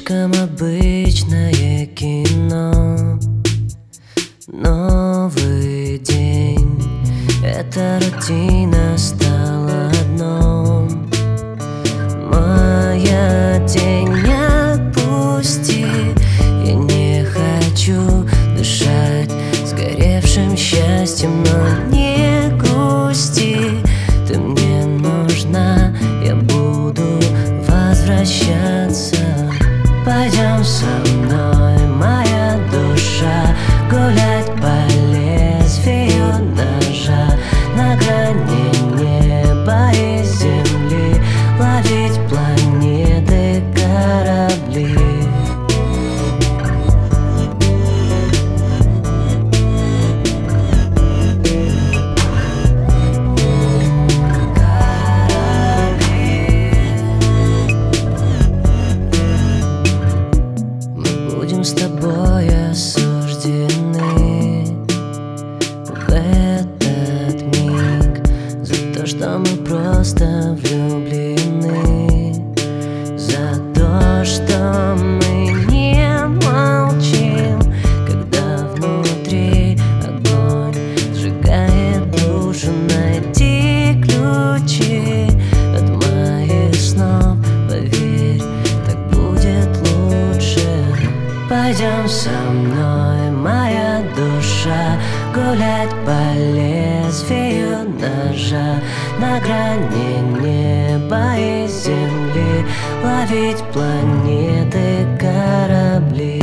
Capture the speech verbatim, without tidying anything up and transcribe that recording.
Слишком обычное кино. Новый день, эта рутина стала дном. Моя тень, отпусти. Я не хочу дышать сгоревшим счастьем, но не грусти. Ты мне нужна, я буду возвращаться. Пойдем со мной, моя душа, гулять по лезвию ножа, на грани неба и земли, ловить планеты, корабли. С тобой осуждены в этот миг за то, что мы просто влюблены, за то, что мы не молчим, когда внутри огонь сжигает душу. Найди ключи от моих снов, поверь, так будет лучше. Пойдем со мной, моя душа, гулять по лезвию ножа, на грани неба и земли, ловить планеты, корабли.